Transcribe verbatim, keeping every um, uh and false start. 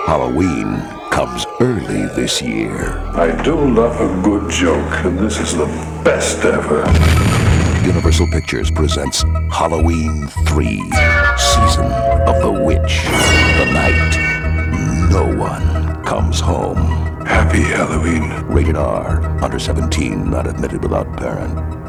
Halloween comes early this year. I do love a good joke, and this is the best ever. Universal Pictures presents Halloween three, Season of the Witch. The night no one comes home. Happy Halloween. Rated R. Under seventeen, not admitted without parent.